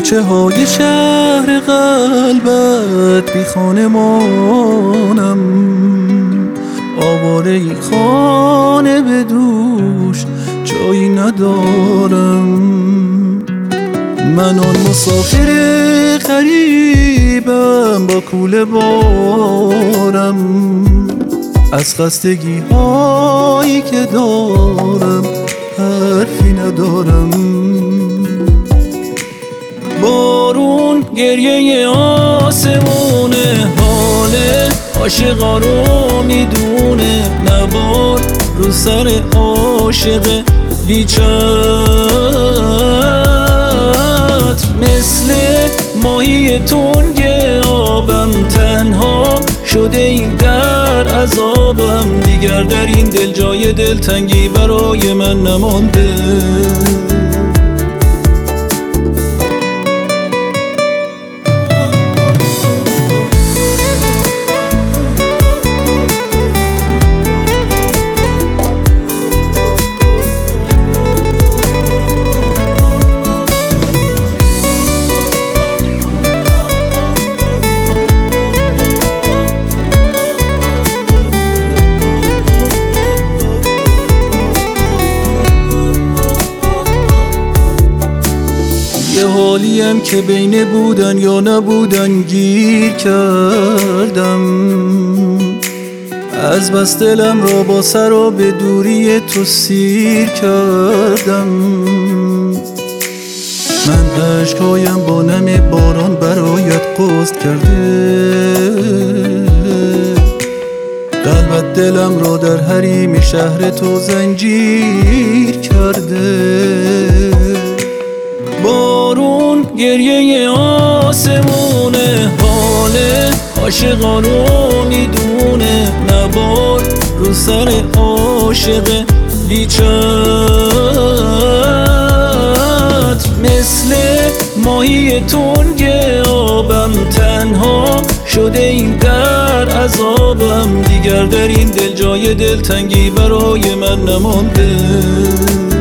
کوچه های شهر قلبت بی خانمانم، آواره ای خانه به دوش جایی ندارم. من آن مسافر غریبم با کوله بارم، از خستگی هایی که دارم حرفی ندارم. بارون گریه آسمونه، حال عاشقا رو میدونه، نبار رو سر عاشق بیچت. مثل ماهی تنگ آبم، تنها شده این در عذابم. دیگر در این دل جای دلتنگی برای من نمانده. یه حالیم که بین بودن یا نبودن گیر کردم، از بس دلم را با سر و به دوری تو سیر کردم. من عشقهایم با نم باران برایت قصد کرده، قلبت دلم را در حریم شهر تو زنجیر کرده. بارون گریه آسمونه، حال عاشقا رو میدونه، نبار رو سر عاشق بیچت. مثل ماهی تنگ آبم، تنها شده این در عذابم. دیگر در این دل جای دلتنگی برای من نمانده.